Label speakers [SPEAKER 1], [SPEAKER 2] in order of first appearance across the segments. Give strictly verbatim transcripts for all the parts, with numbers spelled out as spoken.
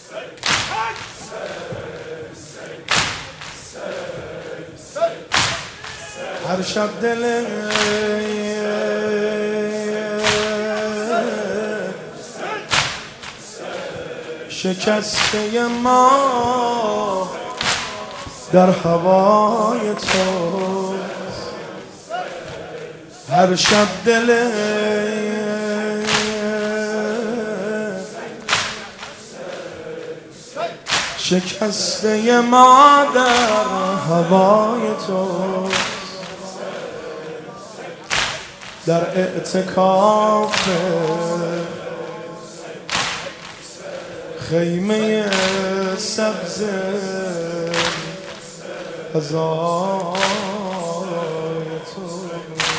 [SPEAKER 1] هر شب دل شکسته ما در هوای تو، هر شب دل شکسته ما در هوای تو، در اعتکاف خیمه سبز هزار تو.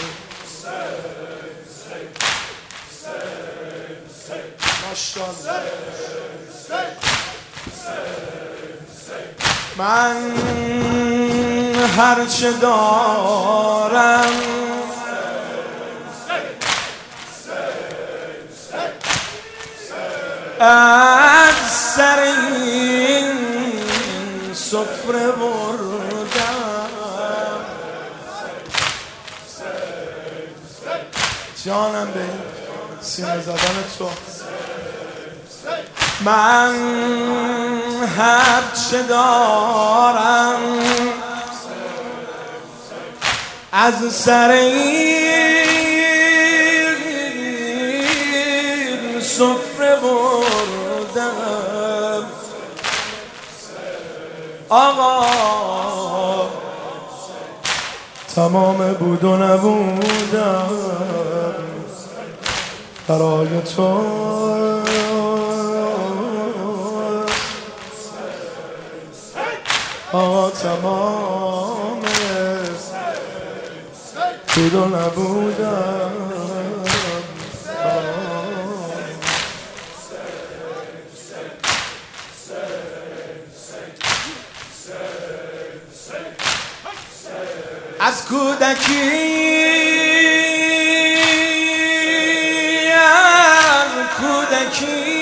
[SPEAKER 1] من هرچه دارم از سر این سفره بردم، جانم به سینه زدن تو. من هرچه دارم از سر این سفره بردم آقا، تمام بود و نبودم برای تو. آقا تمام بود و نبودم. از کودکی از کودکی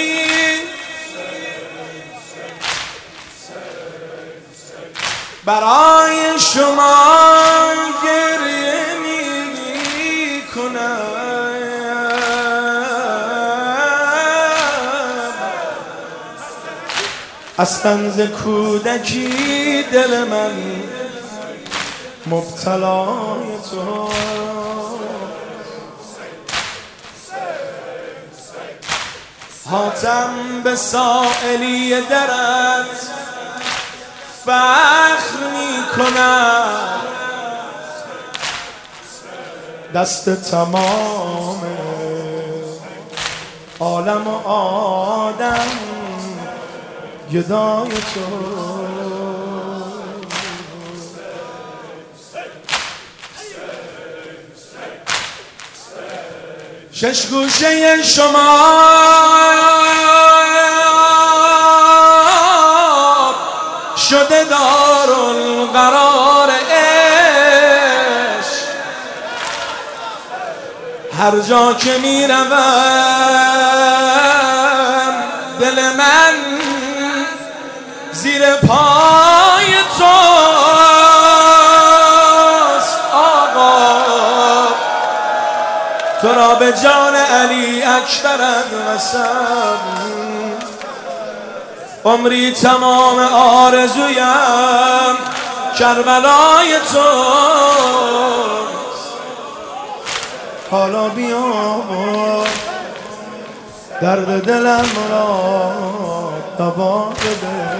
[SPEAKER 1] برای شما گریه می کنم، از طنز کودکی دل من مبتلای تو. حاتم به سائلی درت فخر می کنم، دست تمام عالم و آدم گدای تو. شش گوشه شما شده دارالقرار عشق، هر جا که می روم دل من زیر پای توست آقا. تو را به جان علی اکبرت قسم، عمری تمام آرزویم کربلای تو. حالا بیا درد دلم را دوا بده،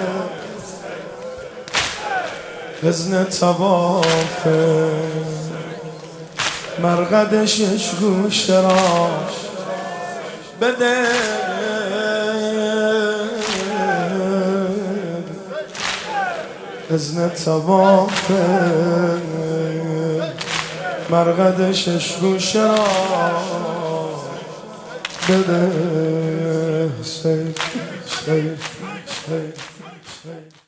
[SPEAKER 1] اذن طواف مرقد شش گوشه را بده، اذن طواف مرقد شش گوشه را بده.